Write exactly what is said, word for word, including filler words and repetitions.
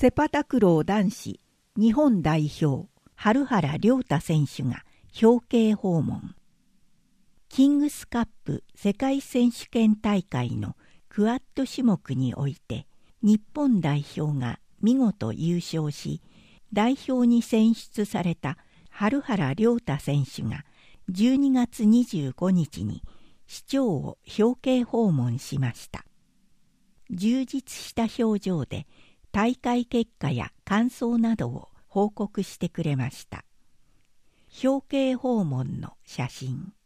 セパタクロー男子日本代表春原亮太選手が表敬訪問。キングスカップ世界選手権大会のクアッド種目において日本代表が見事優勝し、代表に選出された春原亮太選手がじゅうにがつにじゅうごにちに市長を表敬訪問しました。充実した表情で大会結果や感想などを報告してくれました。表敬訪問の写真。